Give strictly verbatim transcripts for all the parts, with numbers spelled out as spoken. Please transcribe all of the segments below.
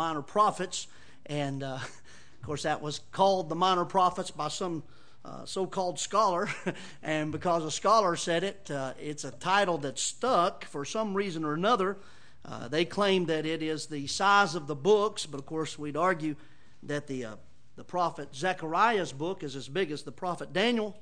minor prophets. And, uh, of course, that was called the minor prophets by some uh, so-called scholar. And because a scholar said it, uh, it's a title that stuck for some reason or another. Uh, they claim that it is the size of the books, but, of course, we'd argue that the uh, the prophet Zechariah's book is as big as the prophet Daniel.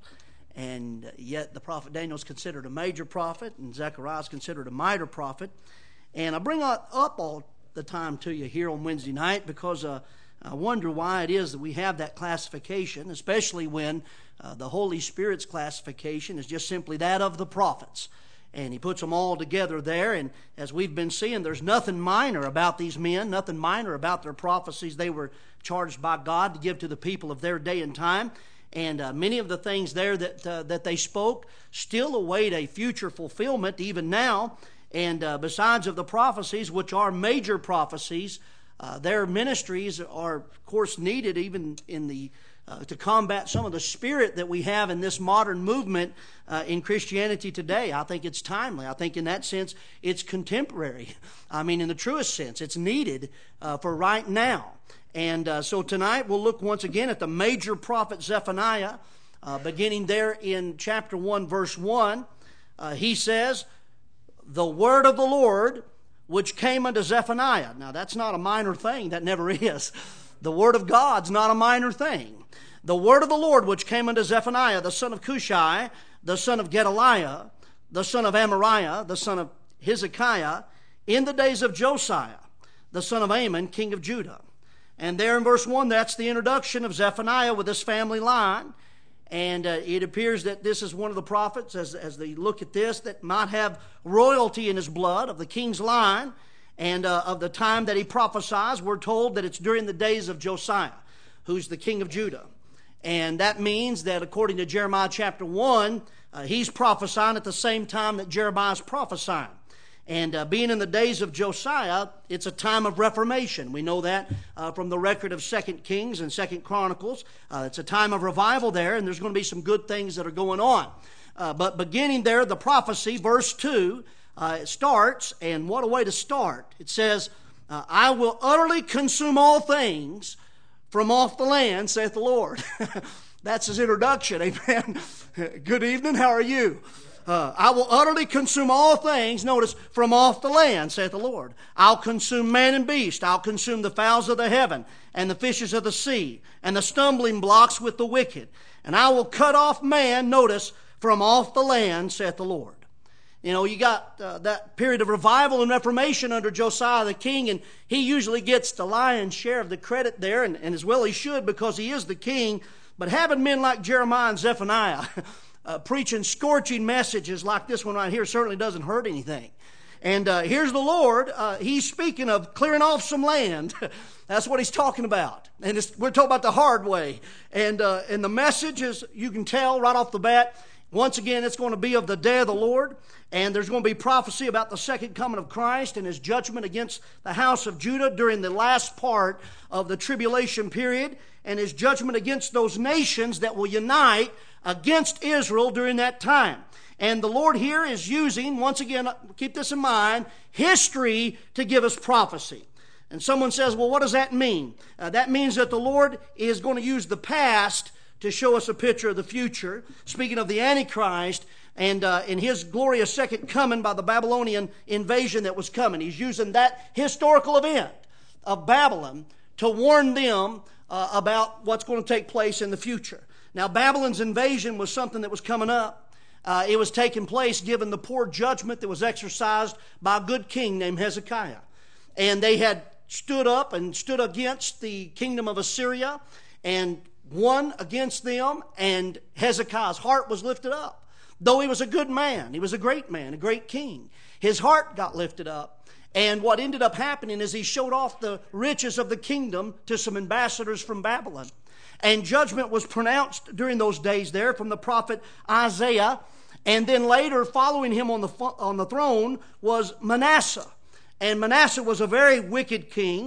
And yet the prophet Daniel is considered a major prophet, and Zechariah is considered a minor prophet. And I bring up all the time to you here on Wednesday night because uh, I wonder why it is that we have that classification, especially when uh, the Holy Spirit's classification is just simply that of the prophets. And he puts them all together there, and as we've been seeing, there's nothing minor about these men, nothing minor about their prophecies they were charged by God to give to the people of their day and time. And uh, many of the things there that uh, that they spoke still await a future fulfillment even now. And uh, besides of the prophecies, which are major prophecies, uh, their ministries are, of course, needed even in the uh, to combat some of the spirit that we have in this modern movement uh, in Christianity today. I think it's timely. I think in that sense it's contemporary. I mean, in the truest sense, it's needed uh, for right now. And uh, so tonight we'll look once again at the major prophet Zephaniah, uh, beginning there in chapter one, verse one. Uh, he says, "The word of the Lord which came unto Zephaniah." Now that's not a minor thing. That never is. The word of God's not a minor thing. "The word of the Lord which came unto Zephaniah, the son of Cushai, the son of Gedaliah, the son of Amariah, the son of Hezekiah, in the days of Josiah, the son of Amon, king of Judah." And there in verse one, that's the introduction of Zephaniah with his family line. And uh, it appears that this is one of the prophets, as, as they look at this, that might have royalty in his blood of the king's line. And uh, of the time that he prophesies, we're told that it's during the days of Josiah, who's the king of Judah. And that means that according to Jeremiah chapter one, uh, he's prophesying at the same time that Jeremiah's prophesying. And uh, being in the days of Josiah, it's a time of reformation. We know that uh, from the record of Second Kings and Second Chronicles. Uh, it's a time of revival there, and there's going to be some good things that are going on. Uh, but beginning there, the prophecy, verse two, uh, it starts, and what a way to start. It says, uh, "I will utterly consume all things from off the land, saith the Lord." That's his introduction, amen. Good evening, how are you? Uh, "I will utterly consume all things," notice, "from off the land, saith the Lord. I'll consume man and beast. I'll consume the fowls of the heaven and the fishes of the sea and the stumbling blocks with the wicked. And I will cut off man," notice, "from off the land, saith the Lord." You know, you got uh, that period of revival and reformation under Josiah the king, and he usually gets the lion's share of the credit there, and, and as well he should because he is the king. But having men like Jeremiah and Zephaniah Uh, preaching scorching messages like this one right here certainly doesn't hurt anything. And uh, here's the Lord. Uh, he's speaking of clearing off some land. That's what he's talking about. And it's, we're talking about the hard way. And, uh, and the message is, you can tell right off the bat, once again, it's going to be of the day of the Lord. And there's going to be prophecy about the second coming of Christ and his judgment against the house of Judah during the last part of the tribulation period, and his judgment against those nations that will unite against Israel during that time. And the Lord here is using, once again, keep this in mind, history to give us prophecy. And someone says, well, what does that mean? Uh, that means that the Lord is going to use the past to show us a picture of the future. Speaking of the Antichrist and uh, in his glorious second coming by the Babylonian invasion that was coming. He's using that historical event of Babylon to warn them uh, about what's going to take place in the future. Now, Babylon's invasion was something that was coming up. Uh, it was taking place given the poor judgment that was exercised by a good king named Hezekiah. And they had stood up and stood against the kingdom of Assyria and won against them, and Hezekiah's heart was lifted up. Though he was a good man, he was a great man, a great king, his heart got lifted up. And what ended up happening is he showed off the riches of the kingdom to some ambassadors from Babylon. And judgment was pronounced during those days there from the prophet Isaiah. And then later, following him on the on the throne was Manasseh. And Manasseh was a very wicked king.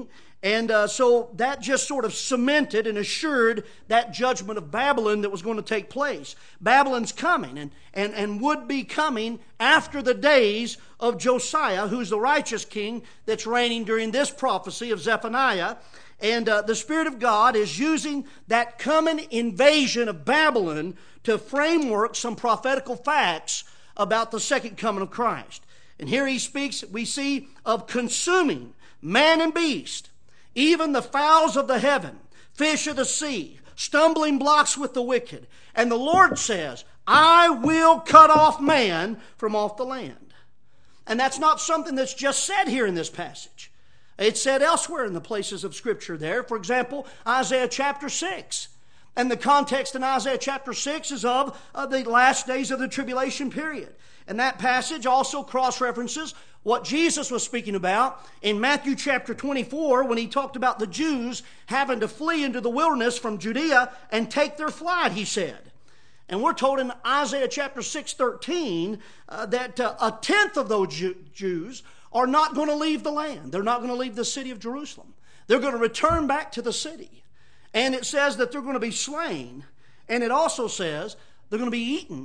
And uh, so that just sort of cemented and assured that judgment of Babylon that was going to take place. Babylon's coming and, and, and would be coming after the days of Josiah, who's the righteous king that's reigning during this prophecy of Zephaniah. And uh, the Spirit of God is using that coming invasion of Babylon to framework some prophetical facts about the second coming of Christ. And here he speaks, we see, of consuming man and beast, even the fowls of the heaven, fish of the sea, stumbling blocks with the wicked. And the Lord says, I will cut off man from off the land. And that's not something that's just said here in this passage. It's said elsewhere in the places of Scripture there. For example, Isaiah chapter six. And the context in Isaiah chapter six is of, of the last days of the tribulation period. And that passage also cross-references what Jesus was speaking about in Matthew chapter twenty-four when he talked about the Jews having to flee into the wilderness from Judea and take their flight, he said. And we're told in Isaiah chapter six thirteen uh, that uh, a tenth of those Jew- Jews are not going to leave the land. They're not going to leave the city of Jerusalem. They're going to return back to the city. And it says that they're going to be slain. And it also says they're going to be eaten.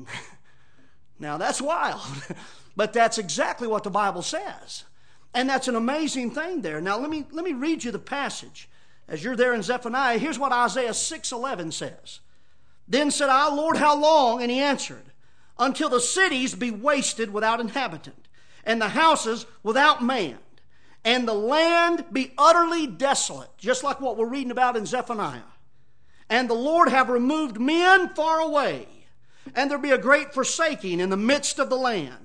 Now that's wild. But that's exactly what the Bible says. And that's an amazing thing there. Now let me, let me read you the passage. As you're there in Zephaniah, here's what Isaiah six eleven says. Then said I, Lord, how long? And he answered, until the cities be wasted without inhabitant, and the houses without man, and the land be utterly desolate, just like what we're reading about in Zephaniah. And the Lord have removed men far away, and there be a great forsaking in the midst of the land.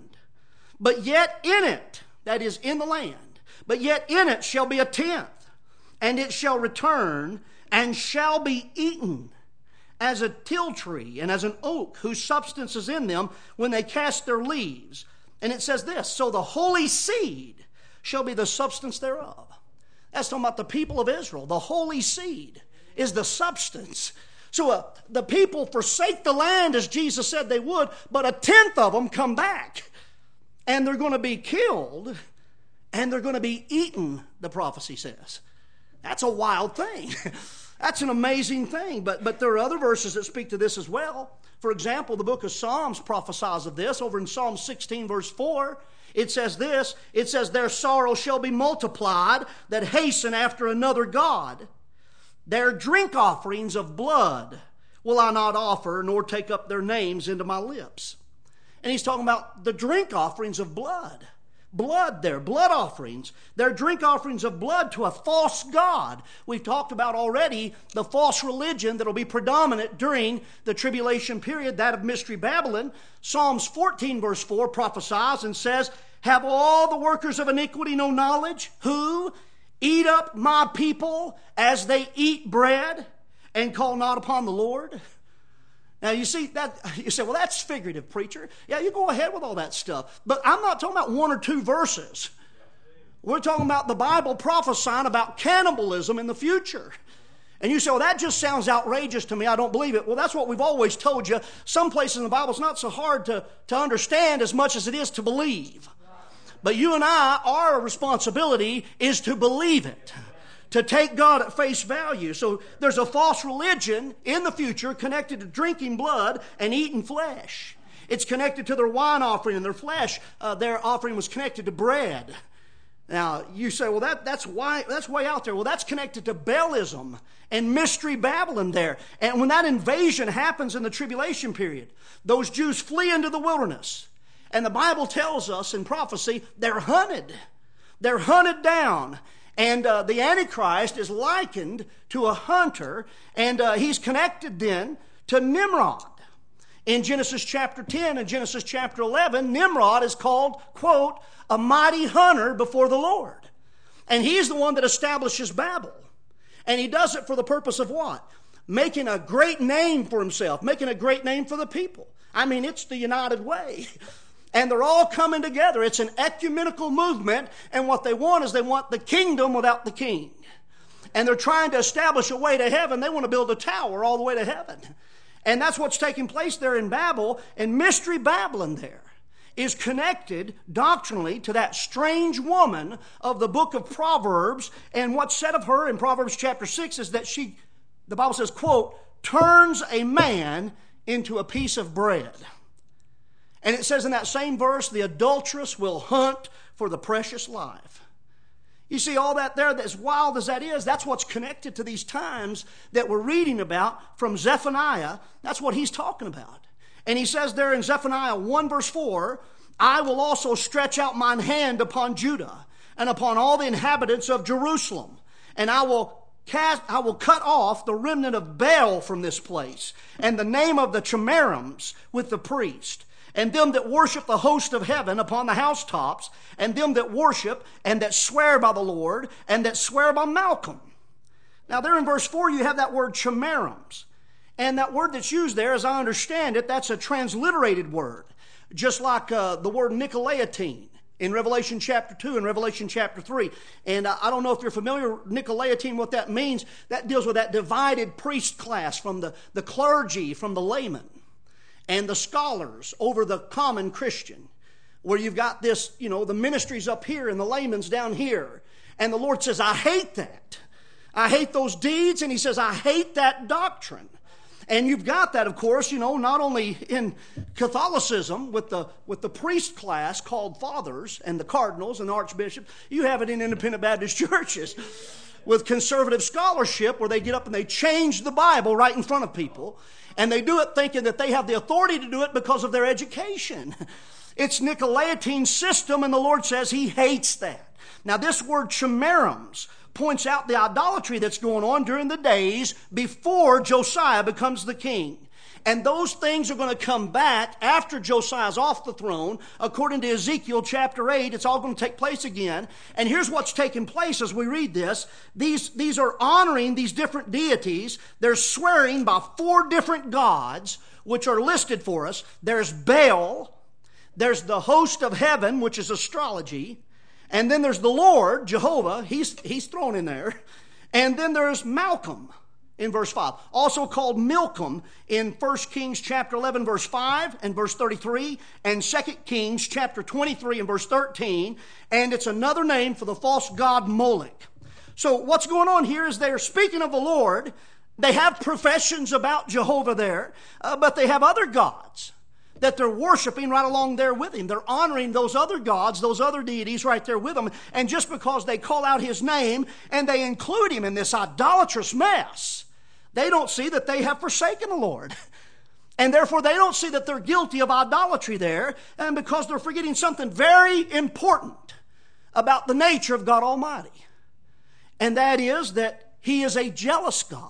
But yet in it, that is in the land, but yet in it shall be a tenth, and it shall return, and shall be eaten, as a till tree and as an oak whose substance is in them when they cast their leaves. And it says this, so the holy seed shall be the substance thereof. That's talking about the people of Israel. The holy seed is the substance. So uh, the people forsake the land as Jesus said they would, but a tenth of them come back. And they're going to be killed, and they're going to be eaten, the prophecy says. That's a wild thing. That's an amazing thing. But, but there are other verses that speak to this as well. For example, the book of Psalms prophesies of this. Over in Psalm sixteen, verse four, it says this. It says, their sorrow shall be multiplied that hasten after another God. Their drink offerings of blood will I not offer, nor take up their names into my lips. And he's talking about the drink offerings of blood. Blood there, blood offerings. They're drink offerings of blood to a false god. We've talked about already the false religion that will be predominant during the tribulation period, that of Mystery Babylon. Psalms fourteen verse four prophesies and says, have all the workers of iniquity no knowledge? Who eat up my people as they eat bread and call not upon the Lord? Now, you see, that you say, well, that's figurative, preacher. Yeah, you go ahead with all that stuff. But I'm not talking about one or two verses. We're talking about the Bible prophesying about cannibalism in the future. And you say, well, that just sounds outrageous to me. I don't believe it. Well, that's what we've always told you. Some places in the Bible, it's not so hard to, to understand as much as it is to believe. But you and I, our responsibility is to believe it, to take God at face value. So there's a false religion in the future connected to drinking blood and eating flesh. It's connected to their wine offering and their flesh. Uh, their offering was connected to bread. Now, you say, well, that, that's, why, that's way out there. Well, that's connected to Baalism and Mystery Babylon there. And when that invasion happens in the tribulation period, those Jews flee into the wilderness. And the Bible tells us in prophecy, they're hunted. They're hunted down. And uh, the Antichrist is likened to a hunter, and uh, he's connected then to Nimrod. In Genesis chapter ten and Genesis chapter eleven, Nimrod is called, quote, a mighty hunter before the Lord. And he's the one that establishes Babel. And he does it for the purpose of what? Making a great name for himself, making a great name for the people. I mean, it's the United Way. And they're all coming together. It's an ecumenical movement, and what they want is they want the kingdom without the king. And they're trying to establish a way to heaven. They want to build a tower all the way to heaven. And that's what's taking place there in Babel, and Mystery Babylon there is connected doctrinally to that strange woman of the book of Proverbs. And what's said of her in Proverbs chapter six is that she, the Bible says, quote, turns a man into a piece of bread. And it says in that same verse, the adulteress will hunt for the precious life. You see all that there, as wild as that is, that's what's connected to these times that we're reading about from Zephaniah. That's what he's talking about. And he says there in Zephaniah one verse four, I will also stretch out mine hand upon Judah and upon all the inhabitants of Jerusalem, and I will cast, I will cut off the remnant of Baal from this place, and the name of the Chimerims with the priest, and them that worship the host of heaven upon the housetops, and them that worship and that swear by the Lord, and that swear by Malcolm. Now there in verse four you have that word Chimerims. And that word that's used there, as I understand it, that's a transliterated word. Just like uh, the word Nicolaitine in Revelation chapter two and Revelation chapter three. And uh, I don't know if you're familiar with Nicolaitine, what that means. That deals with that divided priest class from the, the clergy, from the laymen, and the scholars over the common Christian. Where you've got this, you know, the ministries up here and the laymen's down here. And the Lord says, I hate that. I hate those deeds. And he says, I hate that doctrine. And you've got that, of course, you know, not only in Catholicism with the with the priest class called fathers and the cardinals and the archbishops. You have it in independent Baptist churches with conservative scholarship where they get up and they change the Bible right in front of people. And they do it thinking that they have the authority to do it because of their education. It's Nicolaitine system, and the Lord says he hates that. Now, this word Chimerims points out the idolatry that's going on during the days before Josiah becomes the king. And those things are going to come back after Josiah's off the throne. According to Ezekiel chapter eight, it's all going to take place again. And here's what's taking place as we read this. These, these are honoring these different deities. They're swearing by four different gods, which are listed for us. There's Baal. There's the host of heaven, which is astrology. And then there's the Lord, Jehovah, he's, he's thrown in there. And then there's Malcolm in verse five, also called Milcom in First Kings chapter eleven verse five and verse thirty-three, and Second Kings chapter twenty-three and verse thirteen, and it's another name for the false god Molech. So what's going on here is they're speaking of the Lord. They have professions about Jehovah there, uh, but they have other gods that they're worshiping right along there with him. They're honoring those other gods, those other deities right there with them. And just because they call out his name and they include him in this idolatrous mess, they don't see that they have forsaken the Lord. And therefore they don't see that they're guilty of idolatry there, and because they're forgetting something very important about the nature of God Almighty. And that is that he is a jealous God.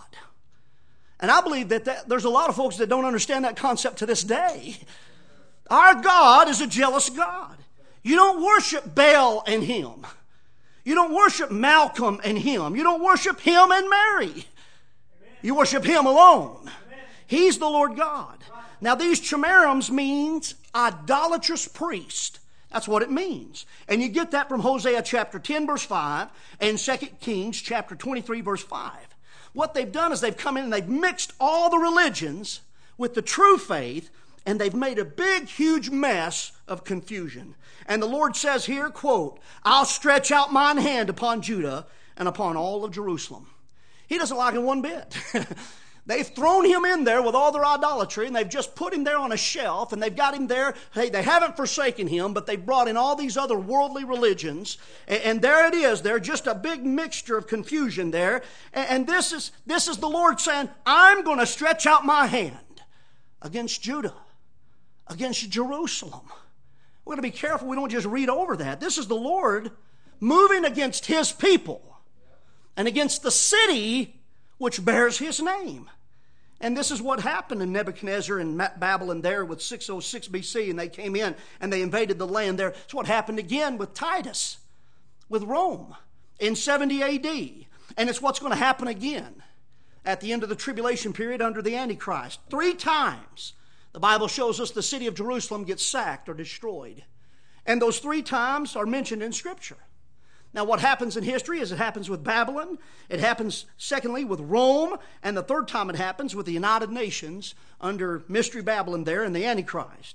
And I believe that, that there's a lot of folks that don't understand that concept to this day. Our God is a jealous God. You don't worship Baal and him. You don't worship Malcolm and him. You don't worship him and Mary. You worship him alone. He's the Lord God. Now these Chimerims means idolatrous priest. That's what it means. And you get that from Hosea chapter ten verse five and Second Kings chapter twenty-three verse five. What they've done is they've come in and they've mixed all the religions with the true faith, and they've made a big, huge mess of confusion. And the Lord says here, quote, I'll stretch out mine hand upon Judah and upon all of Jerusalem. He doesn't like it one bit. They've thrown him in there with all their idolatry, and they've just put him there on a shelf, and they've got him there. Hey, they haven't forsaken him, but they've brought in all these other worldly religions, and, and there it is. They're just a big mixture of confusion there. And, and this is this is the Lord saying, I'm going to stretch out my hand against Judah, against Jerusalem. We're going to be careful we don't just read over that. This is the Lord moving against his people and against the city which bears his name. And this is what happened in Nebuchadnezzar and Babylon there with six oh six B C, and they came in and they invaded the land there. It's what happened again with Titus, with Rome in seventy A D. And it's what's going to happen again at the end of the tribulation period under the Antichrist. Three times the Bible shows us the city of Jerusalem gets sacked or destroyed. And those three times are mentioned in Scripture. Now, what happens in history is it happens with Babylon. It happens, secondly, with Rome. And the third time it happens with the United Nations under Mystery Babylon there and the Antichrist.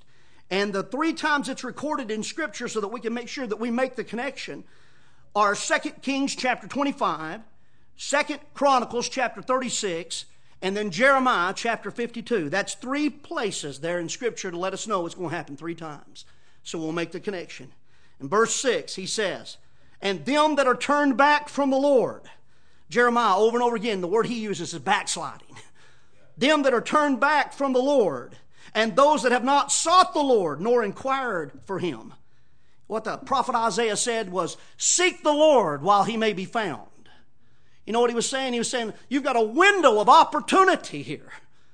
And the three times it's recorded in Scripture so that we can make sure that we make the connection are Second Kings chapter twenty-five, Second Chronicles chapter thirty-six, and then Jeremiah chapter fifty-two. That's three places there in Scripture to let us know it's going to happen three times. So we'll make the connection. In verse six, he says, and them that are turned back from the Lord. Jeremiah, over and over again, the word he uses is backsliding. Them that are turned back from the Lord, and those that have not sought the Lord, nor inquired for him. What the prophet Isaiah said was, seek the Lord while he may be found. You know what he was saying? He was saying, you've got a window of opportunity here.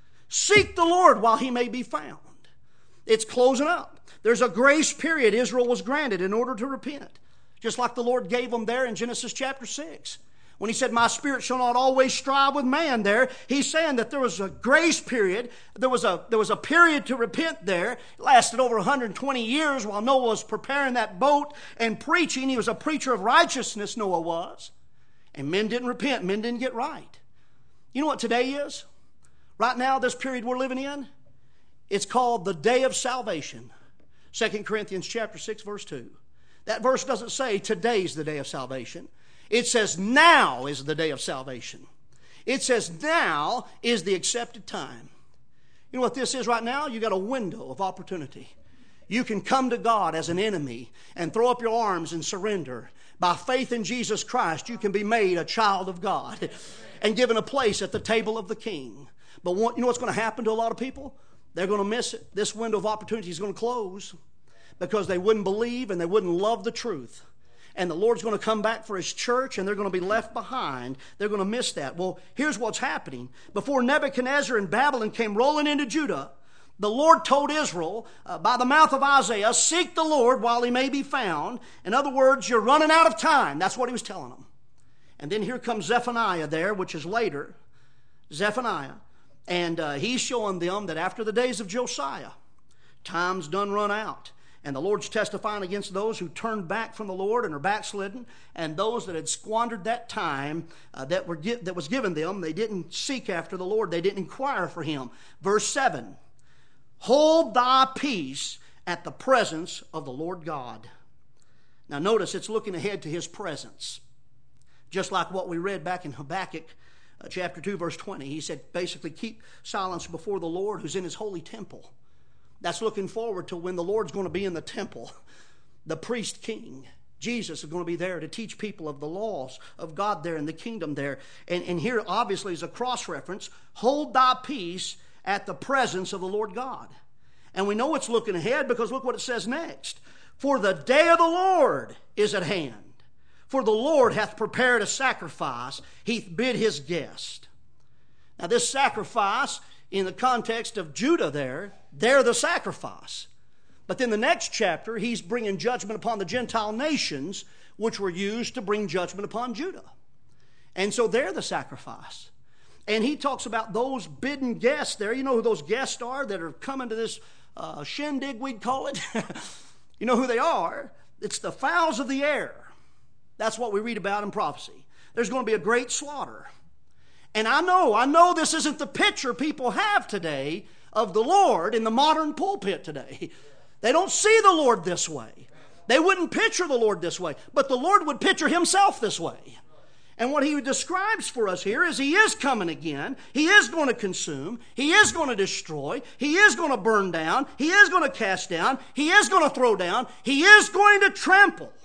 Seek the Lord while he may be found. It's closing up. There's a grace period Israel was granted in order to repent. Just like the Lord gave them there in Genesis chapter six. When he said, my spirit shall not always strive with man there, he's saying that there was a grace period. There was a, there was a period to repent there. It lasted over one hundred twenty years while Noah was preparing that boat and preaching. He was a preacher of righteousness, Noah was. And men didn't repent. Men didn't get right. You know what today is? Right now, this period we're living in, it's called the day of salvation. Second Corinthians chapter six, verse two. That verse doesn't say today's the day of salvation. It says now is the day of salvation. It says now is the accepted time. You know what this is right now? You got a window of opportunity. You can come to God as an enemy and throw up your arms and surrender. By faith in Jesus Christ, you can be made a child of God and given a place at the table of the King. But what, you know what's going to happen to a lot of people? They're going to miss it. This window of opportunity is going to close because they wouldn't believe and they wouldn't love the truth. And the Lord's going to come back for His church, and they're going to be left behind. They're going to miss that. Well, here's what's happening. Before Nebuchadnezzar and Babylon came rolling into Judah, the Lord told Israel uh, by the mouth of Isaiah, seek the Lord while He may be found. In other words, you're running out of time. That's what He was telling them. And then here comes Zephaniah there, which is later. Zephaniah. And uh, he's showing them that after the days of Josiah, time's done run out. And the Lord's testifying against those who turned back from the Lord and are backslidden, and those that had squandered that time uh, that, were gi- that was given them. They didn't seek after the Lord. They didn't inquire for Him. Verse seven, hold thy peace at the presence of the Lord God. Now notice it's looking ahead to His presence. Just like what we read back in Habakkuk uh, chapter two, verse twenty. He said basically keep silence before the Lord who's in His holy temple. That's looking forward to when the Lord's going to be in the temple. The priest king, Jesus, is going to be there to teach people of the laws of God there in the kingdom there. And, and here obviously is a cross-reference. Hold thy peace at the presence of the Lord God. And we know it's looking ahead because look what it says next. For the day of the Lord is at hand. For the Lord hath prepared a sacrifice. He bid His guest. Now this sacrifice, in the context of Judah there, they're the sacrifice. But then the next chapter, He's bringing judgment upon the Gentile nations, which were used to bring judgment upon Judah. And so they're the sacrifice. And He talks about those bidden guests there. You know who those guests are that are coming to this uh, shindig, we'd call it? You know who they are? It's the fowls of the air. That's what we read about in prophecy. There's going to be a great slaughter. And I know, I know this isn't the picture people have today of the Lord in the modern pulpit today. They don't see the Lord this way. They wouldn't picture the Lord this way. But the Lord would picture Himself this way. And what He describes for us here is He is coming again. He is going to consume. He is going to destroy. He is going to burn down. He is going to cast down. He is going to throw down. He is going to trample.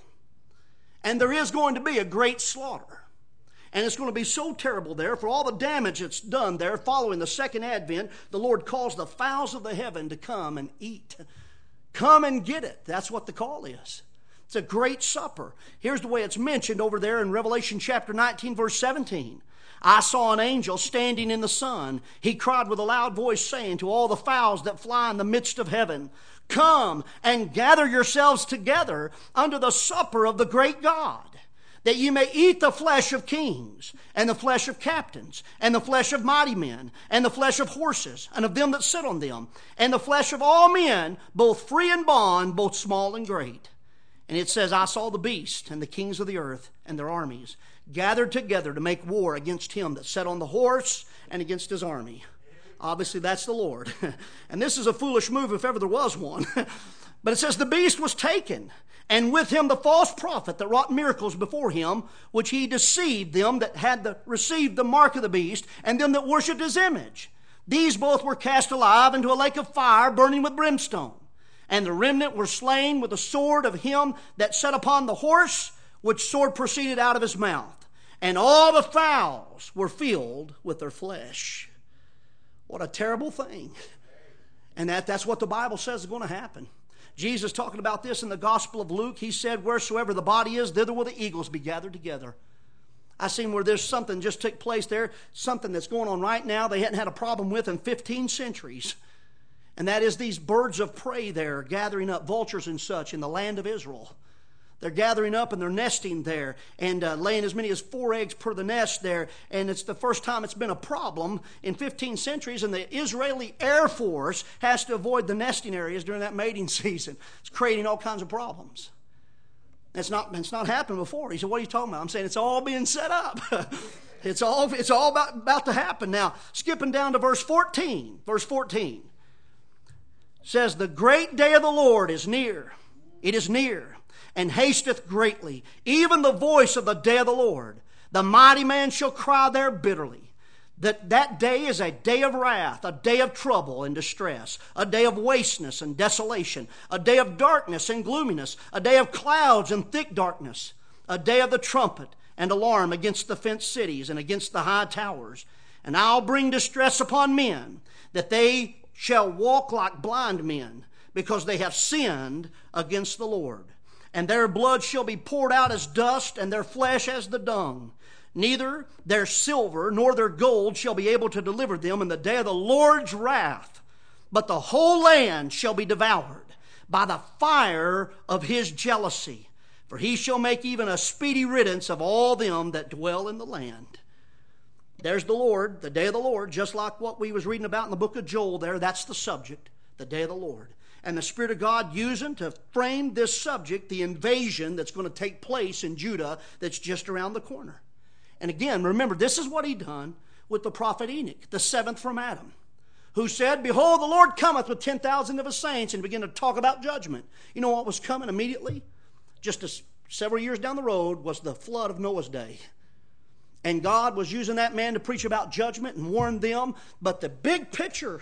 And there is going to be a great slaughter. And it's going to be so terrible there for all the damage that's done there following the second advent. The Lord calls the fowls of the heaven to come and eat. Come and get it. That's what the call is. It's a great supper. Here's the way it's mentioned over there in Revelation chapter nineteen, verse seventeen. I saw an angel standing in the sun. He cried with a loud voice, saying to all the fowls that fly in the midst of heaven, come and gather yourselves together unto the supper of the great God, that ye may eat the flesh of kings, and the flesh of captains, and the flesh of mighty men, and the flesh of horses, and of them that sit on them, and the flesh of all men, both free and bond, both small and great. And it says, I saw the beast, and the kings of the earth, and their armies, gathered together to make war against him that sat on the horse, and against his army. Obviously, that's the Lord. And this is a foolish move if ever there was one. But it says, the beast was taken, and with him the false prophet that wrought miracles before him, which he deceived them that had the, received the mark of the beast, and them that worshipped his image. These both were cast alive into a lake of fire, burning with brimstone. And the remnant were slain with the sword of him that sat upon the horse, which sword proceeded out of his mouth. And all the fowls were filled with their flesh. What a terrible thing. And that, that's what the Bible says is going to happen. Jesus talking about this in the Gospel of Luke, he said, wheresoever the body is, thither will the eagles be gathered together. I seen where there's something just took place there, something that's going on right now they hadn't had a problem with in fifteen centuries. And that is these birds of prey there gathering up, vultures and such, in the land of Israel. They're gathering up and they're nesting there and uh, laying as many as four eggs per the nest there. And it's the first time it's been a problem in fifteen centuries. And the Israeli Air Force has to avoid the nesting areas during that mating season. It's creating all kinds of problems. It's not, it's not happened before. He said, what are you talking about? I'm saying it's all being set up. It's all, it's all about, about to happen. Now, skipping down to verse fourteen. Verse fourteen says, the great day of the Lord is near. It is near. And hasteth greatly, even the voice of the day of the Lord. The mighty man shall cry there bitterly. That that day is a day of wrath, a day of trouble and distress, a day of wasteness and desolation, a day of darkness and gloominess, a day of clouds and thick darkness, a day of the trumpet and alarm against the fenced cities and against the high towers. And I'll bring distress upon men, that they shall walk like blind men, because they have sinned against the Lord. And their blood shall be poured out as dust, and their flesh as the dung. Neither their silver nor their gold shall be able to deliver them in the day of the Lord's wrath. But the whole land shall be devoured by the fire of his jealousy. For he shall make even a speedy riddance of all them that dwell in the land. There's the Lord, the day of the Lord, just like what we was reading about in the book of Joel there. That's the subject, the day of the Lord. And the Spirit of God using to frame this subject, the invasion that's going to take place in Judah that's just around the corner. And again, remember, this is what he done with the prophet Enoch, the seventh from Adam, who said, behold, the Lord cometh with ten thousand of his saints, and began to talk about judgment. You know what was coming immediately? Just a, several years down the road was the flood of Noah's day. And God was using that man to preach about judgment and warn them. But the big picture,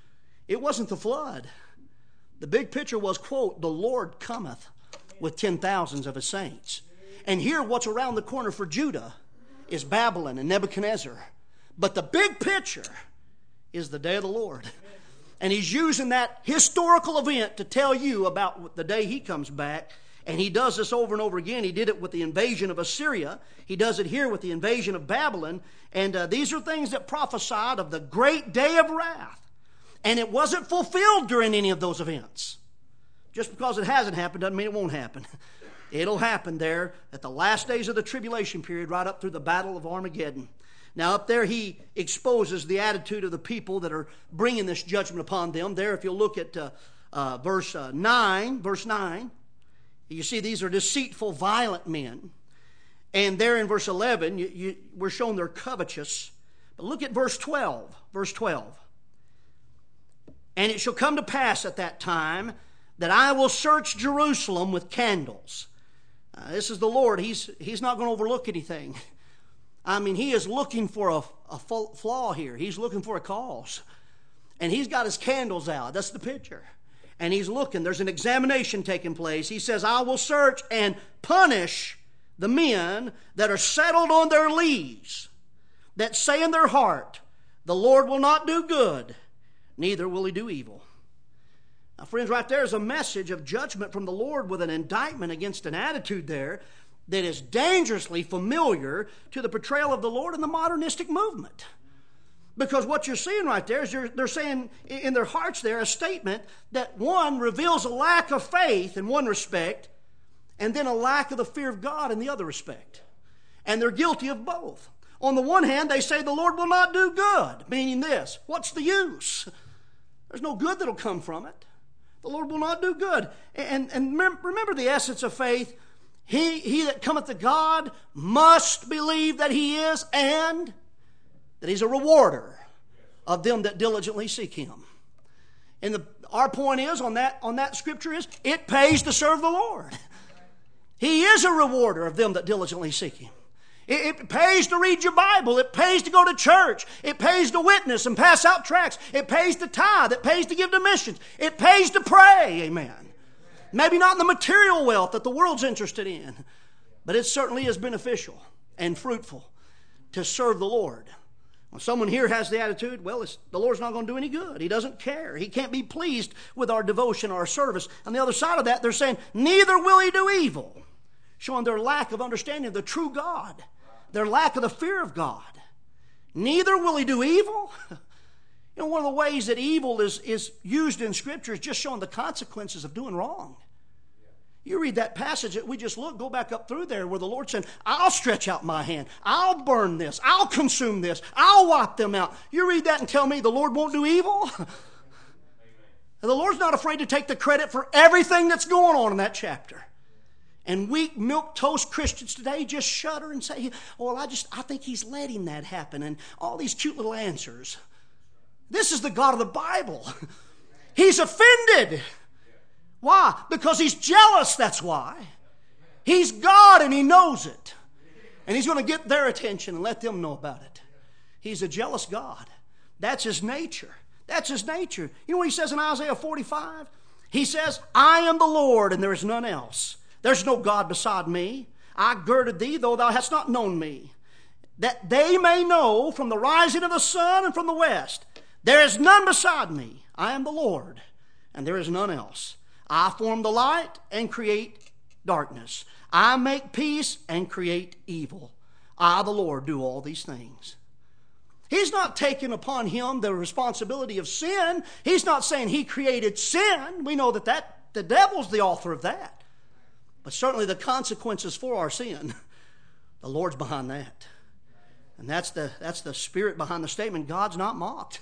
it wasn't the flood. The big picture was, quote, the Lord cometh with ten thousands of his saints. And here what's around the corner for Judah is Babylon and Nebuchadnezzar. But the big picture is the day of the Lord. And he's using that historical event to tell you about the day he comes back. And he does this over and over again. He did it with the invasion of Assyria. He does it here with the invasion of Babylon. And uh, these are things that prophesied of the great day of wrath. And it wasn't fulfilled during any of those events. Just because it hasn't happened doesn't mean it won't happen. It'll happen there at the last days of the tribulation period, right up through the battle of Armageddon. Now up there he exposes the attitude of the people that are bringing this judgment upon them. There, if you'll look at uh, uh, verse uh, nine, verse nine, you see these are deceitful, violent men. And there in verse eleven, you, you, we're shown they're covetous. But look at verse twelve. Verse twelve. And it shall come to pass at that time that I will search Jerusalem with candles. Uh, this is the Lord. He's, he's not going to overlook anything. I mean, he is looking for a, a flaw here. He's looking for a cause. And he's got his candles out. That's the picture. And he's looking. There's an examination taking place. He says, I will search and punish the men that are settled on their lees, that say in their heart, the Lord will not do good, neither will he do evil. Now, friends, right there is a message of judgment from the Lord with an indictment against an attitude there that is dangerously familiar to the portrayal of the Lord in the modernistic movement. Because what you're seeing right there is they're, they're saying in their hearts there a statement that one reveals a lack of faith in one respect and then a lack of the fear of God in the other respect. And they're guilty of both. On the one hand, they say the Lord will not do good, meaning this, what's the use? There's no good that'll come from it. The Lord will not do good. And, and remember the essence of faith. He, he that cometh to God must believe that he is and that he's a rewarder of them that diligently seek Him. And the, our point is on that, on that scripture is, it pays to serve the Lord. He is a rewarder of them that diligently seek Him. It, it pays to read your Bible. It pays to go to church. It pays to witness and pass out tracts. It pays to tithe. It pays to give to missions. It pays to pray. Amen. Maybe not in the material wealth that the world's interested in, but it certainly is beneficial and fruitful to serve the Lord. When someone here has the attitude, well, it's, the Lord's not going to do any good. He doesn't care. He can't be pleased with our devotion, our service. On the other side of that, they're saying, neither will He do evil, showing their lack of understanding of the true God, their lack of the fear of God. Neither will He do evil. You know, one of the ways that evil is, is used in Scripture is just showing the consequences of doing wrong. You read that passage that we just looked, go back up through there where the Lord said, I'll stretch out my hand. I'll burn this. I'll consume this. I'll wipe them out. You read that and tell me the Lord won't do evil? And the Lord's not afraid to take the credit for everything that's going on in that chapter. And weak milquetoast Christians today just shudder and say, oh, well, I just, I think He's letting that happen. And all these cute little answers. This is the God of the Bible. He's offended. Why? Because He's jealous, that's why. He's God and He knows it. And He's going to get their attention and let them know about it. He's a jealous God. That's His nature. That's His nature. You know what He says in Isaiah forty-five? He says, I am the Lord and there is none else. There's no God beside me. I girded thee, though thou hast not known me. That they may know from the rising of the sun and from the west, there is none beside me. I am the Lord and there is none else. I form the light and create darkness. I make peace and create evil. I, the Lord, do all these things. He's not taking upon Him the responsibility of sin. He's not saying He created sin. We know that, that the devil's the author of that. But certainly the consequences for our sin, the Lord's behind that. And that's the, that's the spirit behind the statement, God's not mocked.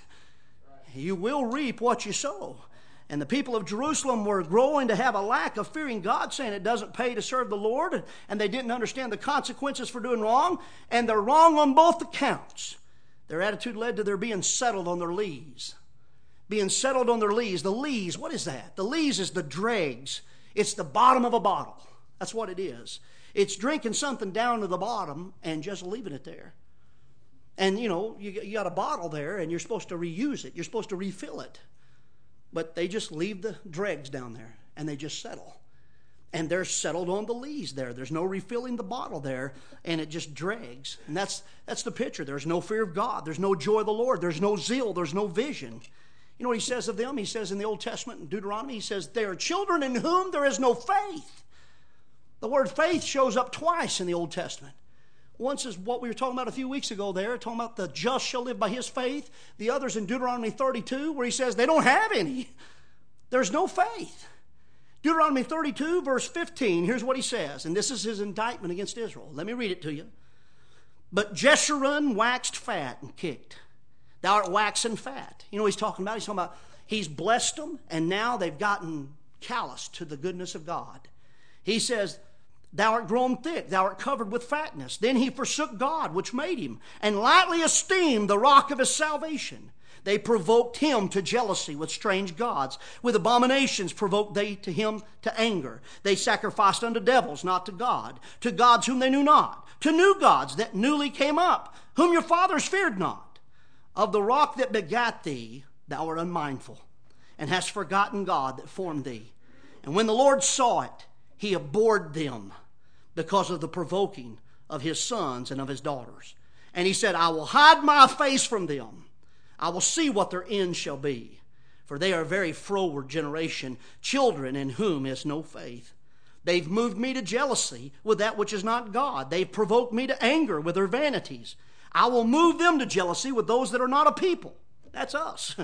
You will reap what you sow. And the people of Jerusalem were growing to have a lack of fearing God, saying it doesn't pay to serve the Lord. And they didn't understand the consequences for doing wrong. And they're wrong on both accounts. Their attitude led to their being settled on their lees. Being settled on their lees. The lees, what is that? The lees is the dregs. It's the bottom of a bottle. That's what it is. It's drinking something down to the bottom and just leaving it there. And, you know, you, you got a bottle there and you're supposed to reuse it. You're supposed to refill it. But they just leave the dregs down there and they just settle. And they're settled on the lees there. There's no refilling the bottle there and it just dregs. And that's that's the picture. There's no fear of God. There's no joy of the Lord. There's no zeal. There's no vision. You know what He says of them? He says in the Old Testament, in Deuteronomy, He says, they are children in whom there is no faith. The word faith shows up twice in the Old Testament. Once is what we were talking about a few weeks ago there, talking about the just shall live by his faith. The other's in Deuteronomy thirty-two, where He says they don't have any. There's no faith. Deuteronomy thirty-two, verse fifteen, here's what He says, and this is His indictment against Israel. Let me read it to you. But Jeshurun waxed fat and kicked. Thou art waxen fat. You know what He's talking about? He's talking about He's blessed them, and now they've gotten callous to the goodness of God. He says, thou art grown thick, thou art covered with fatness. Then he forsook God, which made him, and lightly esteemed the rock of his salvation. They provoked him to jealousy with strange gods. With abominations provoked they to him to anger. They sacrificed unto devils, not to God, to gods whom they knew not, to new gods that newly came up, whom your fathers feared not. Of the rock that begat thee, thou art unmindful, and hast forgotten God that formed thee. And when the Lord saw it, He abhorred them, because of the provoking of His sons and of His daughters. And He said, I will hide my face from them. I will see what their end shall be. For they are a very froward generation, children in whom is no faith. They've moved me to jealousy with that which is not God. They've provoked me to anger with their vanities. I will move them to jealousy with those that are not a people. That's us.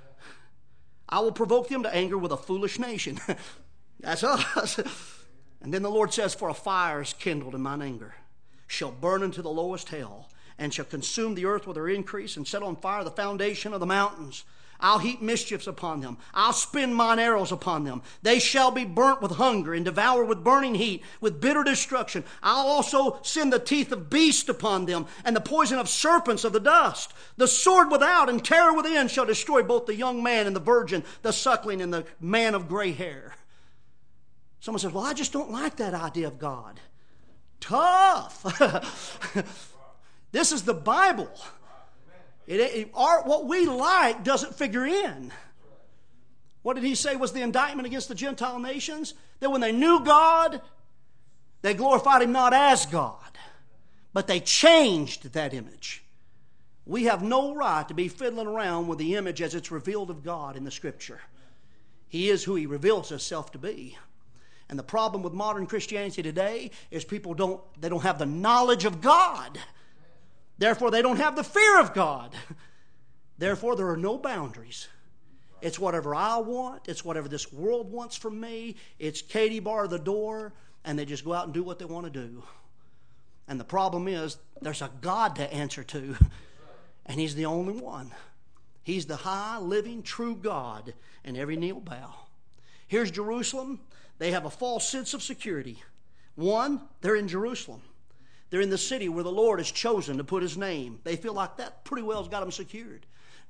I will provoke them to anger with a foolish nation. That's us. And then the Lord says, for a fire is kindled in mine anger, shall burn into the lowest hell, and shall consume the earth with her increase, and set on fire the foundation of the mountains. I'll heap mischiefs upon them. I'll spin mine arrows upon them. They shall be burnt with hunger and devoured with burning heat, with bitter destruction. I'll also send the teeth of beasts upon them, and the poison of serpents of the dust. The sword without and terror within shall destroy both the young man and the virgin, the suckling and the man of gray hair. Someone says, well, I just don't like that idea of God. Tough. This is the Bible. It, it, our, what we like doesn't figure in. What did he say was the indictment against the Gentile nations? That when they knew God, they glorified him not as God, but they changed that image. We have no right to be fiddling around with the image as it's revealed of God in the Scripture. He is who he reveals himself to be. And the problem with modern Christianity today is people don't, they don't have the knowledge of God. Therefore, they don't have the fear of God. Therefore, there are no boundaries. It's whatever I want. It's whatever this world wants from me. It's Katie bar the door, and they just go out and do what they want to do. And the problem is, there's a God to answer to, and he's the only one. He's the high, living, true God, and every knee will bow. Here's Jerusalem. They have a false sense of security. One, they're in Jerusalem. They're in the city where the Lord has chosen to put his name. They feel like that pretty well has got them secured.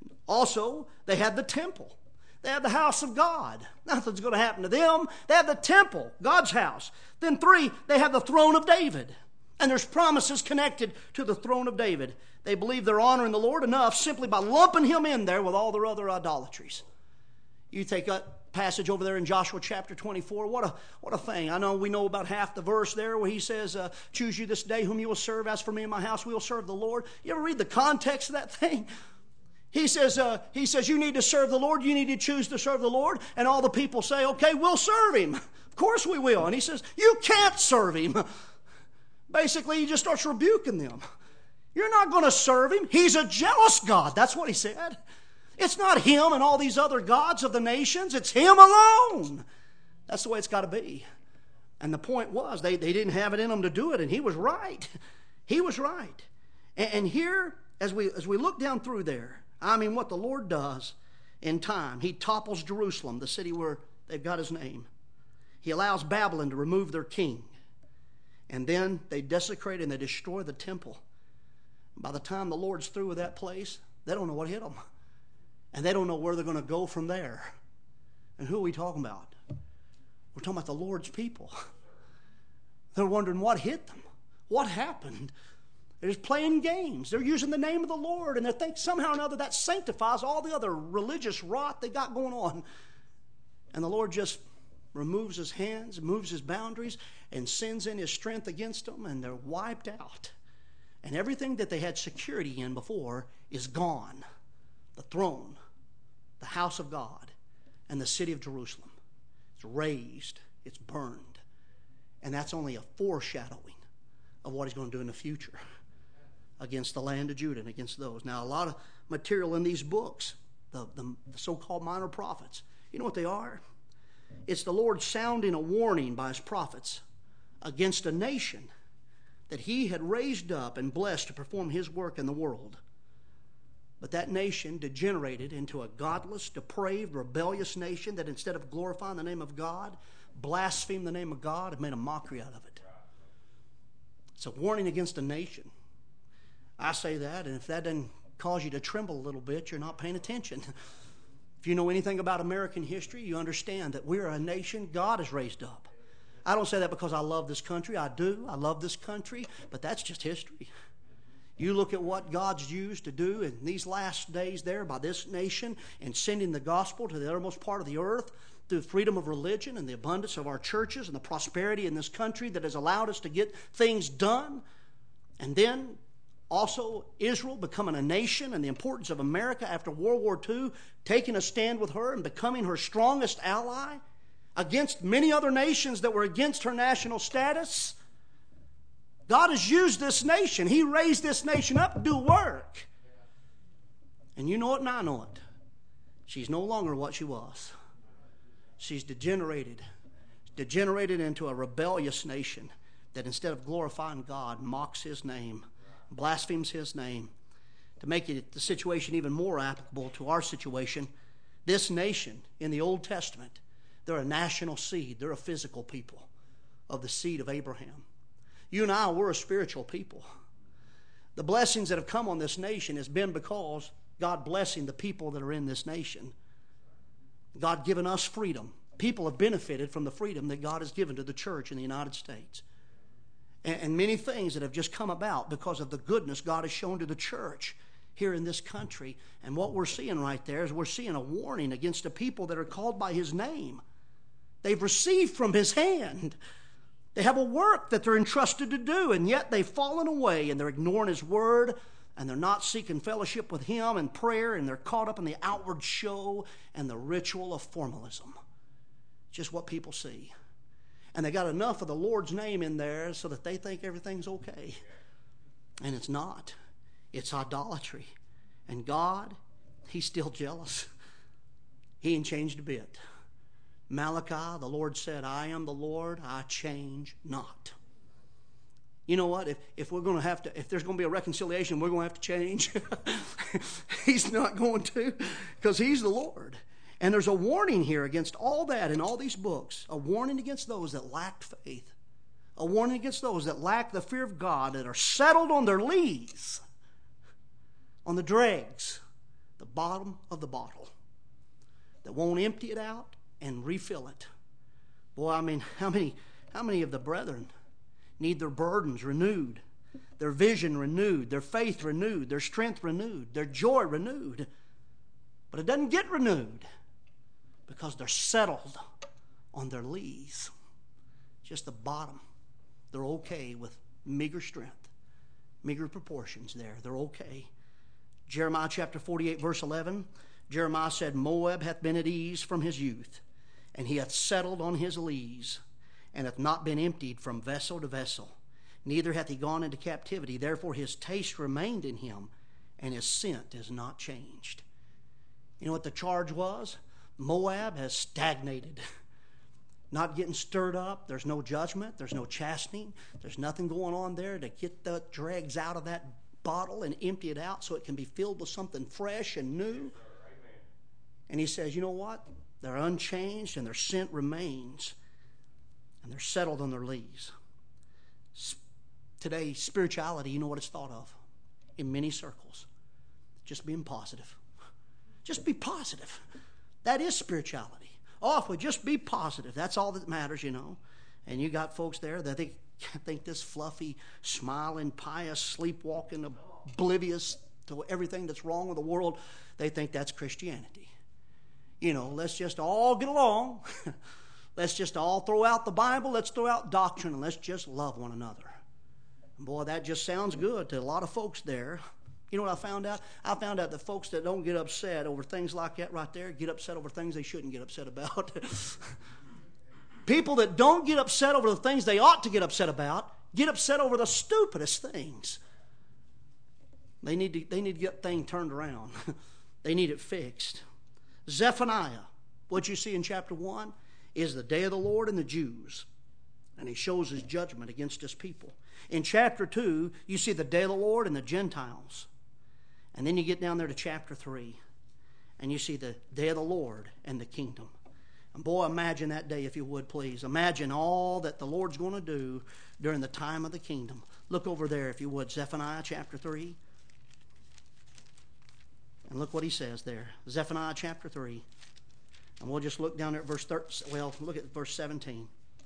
Also, they had the temple. They had the house of God. Nothing's going to happen to them. They have the temple, God's house. Then three, they have the throne of David. And there's promises connected to the throne of David. They believe they're honoring the Lord enough simply by lumping him in there with all their other idolatries. You take a passage over there in Joshua chapter twenty-four. What a what a thing. I know we know about half the verse there where he says, uh, choose you this day whom you will serve. As for me and my house, we will serve the Lord. You ever read the context of that thing? He says, uh, he says, you need to serve the Lord. You need to choose to serve the Lord. And all the people say, okay, we'll serve him. Of course we will. And he says, you can't serve him. Basically, he just starts rebuking them. You're not going to serve him. He's a jealous God. That's what he said. It's not him and all these other gods of the nations. It's him alone. That's the way it's got to be. And the point was, they, they didn't have it in them to do it, and he was right. He was right. And, and here, as we, as we look down through there, I mean, what the Lord does in time, he topples Jerusalem, the city where they've got his name. He allows Babylon to remove their king. And then they desecrate and they destroy the temple. By the time the Lord's through with that place, they don't know what hit them. And they don't know where they're going to go from there. And who are we talking about? We're talking about the Lord's people. They're wondering what hit them. What happened? They're just playing games. They're using the name of the Lord, and they think somehow or another that sanctifies all the other religious rot they got going on. And the Lord just removes his hands, moves his boundaries, and sends in his strength against them, and they're wiped out. And everything that they had security in before is gone. The throne, the house of God, and the city of Jerusalem. It's razed. It's burned. And that's only a foreshadowing of what he's going to do in the future against the land of Judah and against those. Now, a lot of material in these books, the, the, the so-called minor prophets, you know what they are? It's the Lord sounding a warning by his prophets against a nation that he had raised up and blessed to perform his work in the world. But that nation degenerated into a godless, depraved, rebellious nation that instead of glorifying the name of God, blasphemed the name of God and made a mockery out of it. It's a warning against a nation. I say that, and if that doesn't cause you to tremble a little bit, you're not paying attention. If you know anything about American history, you understand that we're a nation God has raised up. I don't say that because I love this country. I do. I love this country, but that's just history. You look at what God's used to do in these last days there by this nation and sending the gospel to the uttermost part of the earth through freedom of religion and the abundance of our churches and the prosperity in this country that has allowed us to get things done. And then also Israel becoming a nation and the importance of America after World War Two, taking a stand with her and becoming her strongest ally against many other nations that were against her national status. God has used this nation. He raised this nation up to do work. And you know it and I know it. She's no longer what she was. She's degenerated. Degenerated into a rebellious nation that instead of glorifying God, mocks his name, blasphemes his name, To make it, the situation even more applicable to our situation, this nation in the Old Testament, they're a national seed. They're a physical people of the seed of Abraham. You and I, we're a spiritual people. The blessings that have come on this nation has been because God blessing the people that are in this nation. God given us freedom. People have benefited from the freedom that God has given to the church in the United States. And, and many things that have just come about because of the goodness God has shown to the church here in this country. And what we're seeing right there is we're seeing a warning against the people that are called by His name. They've received from His hand. They have a work that they're entrusted to do, and yet they've fallen away and they're ignoring His word, and they're not seeking fellowship with Him and prayer, and they're caught up in the outward show and the ritual of formalism. Just what people see. And they got enough of the Lord's name in there so that they think everything's okay. And it's not. It's idolatry. And God, He's still jealous. He ain't changed a bit. Malachi, the Lord said, I am the Lord, I change not. You know what? If, if we're going to have to, if there's going to be a reconciliation, we're going to have to change. He's not going to, because He's the Lord. And there's a warning here against all that in all these books. A warning against those that lacked faith. A warning against those that lack the fear of God, that are settled on their lees, on the dregs, the bottom of the bottle, that won't empty it out and refill it. Boy, I mean, how many, how many of the brethren need their burdens renewed, their vision renewed, their faith renewed, their strength renewed, their joy renewed? But it doesn't get renewed because they're settled on their lees, just the bottom. They're okay with meager strength, meager proportions there. They're okay. Jeremiah chapter forty-eight, verse eleven, Jeremiah said, Moab hath been at ease from his youth, and he hath settled on his lees, and hath not been emptied from vessel to vessel. Neither hath he gone into captivity. Therefore his taste remained in him, and his scent is not changed. You know what the charge was? Moab has stagnated. Not getting stirred up. There's no judgment. There's no chastening. There's nothing going on there to get the dregs out of that bottle and empty it out so it can be filled with something fresh and new. And he says, you know what? They're unchanged and their scent remains. And they're settled on their lees. Today, spirituality, you know what it's thought of in many circles? Just being positive. Just be positive. That is spirituality. Oh, if we just be positive, that's all that matters, you know. And you got folks there that think, think this fluffy, smiling, pious, sleepwalking, oblivious to everything that's wrong with the world, they think that's Christianity. You know, let's just all get along. Let's just all throw out the Bible. Let's throw out doctrine, and let's just love one another. And boy, that just sounds good to a lot of folks there. You know what I found out? I found out that folks that don't get upset over things like that right there get upset over things they shouldn't get upset about. People that don't get upset over the things they ought to get upset about get upset over the stupidest things. They need to, they need to get things turned around. They need it fixed. Zephaniah, what you see in chapter one, is the day of the Lord and the Jews. And he shows his judgment against his people. In chapter two, you see the day of the Lord and the Gentiles. And then you get down there to chapter three, and you see the day of the Lord and the kingdom. And boy, imagine that day if you would, please. Imagine all that the Lord's going to do during the time of the kingdom. Look over there, if you would, Zephaniah chapter three. And look what he says there. Zephaniah chapter three. And we'll just look down there at verse thirteen. Well, look at verse seventeen.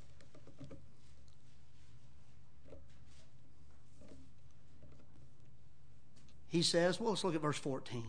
He says, well, let's look at verse fourteen.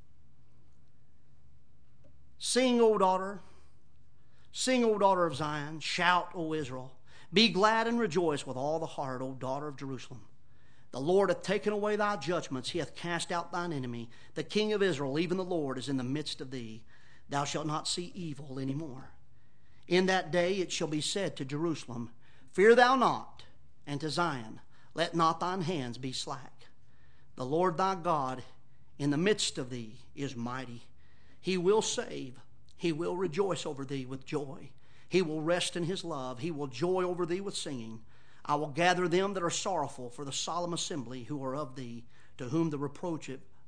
Sing, O daughter. Sing, O daughter of Zion. Shout, O Israel. Be glad and rejoice with all the heart, O daughter of Jerusalem. The Lord hath taken away thy judgments. He hath cast out thine enemy. The King of Israel, even the Lord, is in the midst of thee. Thou shalt not see evil any more. In that day it shall be said to Jerusalem, Fear thou not, and to Zion, Let not thine hands be slack. The Lord thy God in the midst of thee is mighty. He will save. He will rejoice over thee with joy. He will rest in his love. He will joy over thee with singing. I will gather them that are sorrowful for the solemn assembly who are of thee, to whom the reproach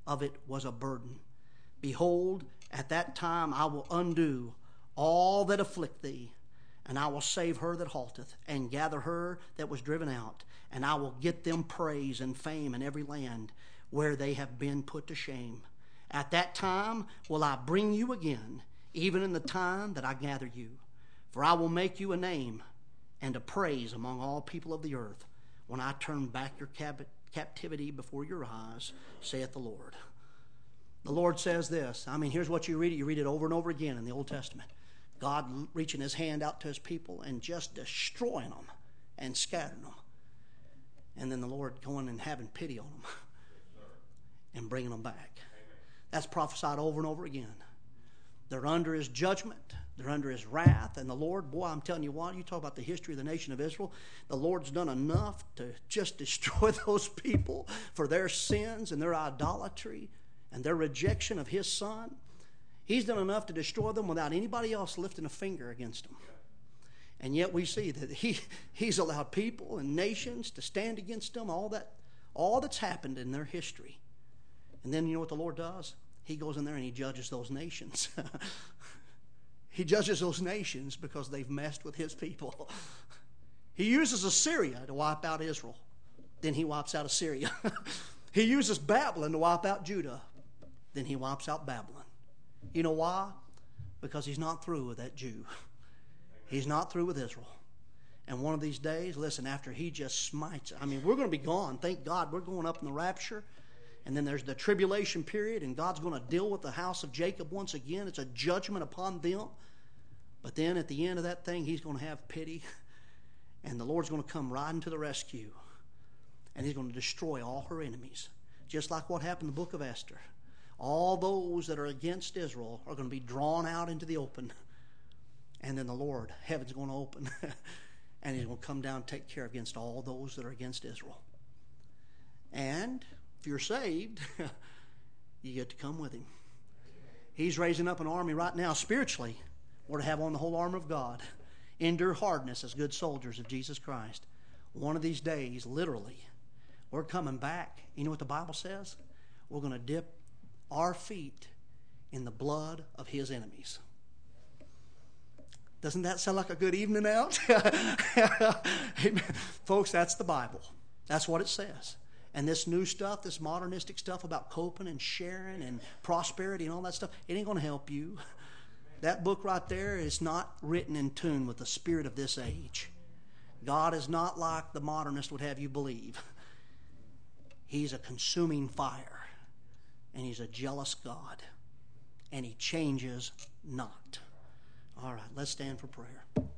of it was a burden. Behold, at that time I will undo all that afflict thee, and I will save her that halteth, and gather her that was driven out, and I will get them praise and fame in every land where they have been put to shame. At that time will I bring you again, even in the time that I gather you. For I will make you a name and a praise among all people of the earth, when I turn back your cap- captivity before your eyes, saith the Lord. The Lord says this. I mean, here's what you read it. You read it over and over again in the Old Testament. God reaching his hand out to his people and just destroying them and scattering them. And then the Lord going and having pity on them and bringing them back. That's prophesied over and over again. They're under his judgment. They're under his wrath. And the Lord, boy, I'm telling you what, you talk about the history of the nation of Israel, the Lord's done enough to just destroy those people for their sins and their idolatry and their rejection of his Son. He's done enough to destroy them without anybody else lifting a finger against them. And yet we see that he, he's allowed people and nations to stand against them, all that, all that's happened in their history. And then you know what the Lord does? He goes in there and he judges those nations. He judges those nations because they've messed with his people. He uses Assyria to wipe out Israel. Then he wipes out Assyria. He uses Babylon to wipe out Judah. Then he wipes out Babylon. You know why? Because he's not through with that Jew. He's not through with Israel. And one of these days, listen, after he just smites, I mean, we're going to be gone. Thank God we're going up in the rapture. And then there's the tribulation period, and God's going to deal with the house of Jacob once again. It's a judgment upon them. But then at the end of that thing, he's going to have pity, and the Lord's going to come riding to the rescue, and he's going to destroy all her enemies, just like what happened in the book of Esther. All those that are against Israel are going to be drawn out into the open, and then the Lord, heaven's going to open, and he's going to come down and take care against all those that are against Israel. And if you're saved, you get to come with him. He's raising up an army right now spiritually. We're to have on the whole armor of God. Endure hardness as good soldiers of Jesus Christ. One of these days, literally, we're coming back. You know what the Bible says? We're going to dip our feet in the blood of his enemies. Doesn't that sound like a good evening out? Folks, that's the Bible. That's what it says. And this new stuff, this modernistic stuff about coping and sharing and prosperity and all that stuff, it ain't going to help you. That book right there is not written in tune with the spirit of this age. God is not like the modernist would have you believe. He's a consuming fire. And he's a jealous God. And he changes not. All right, let's stand for prayer.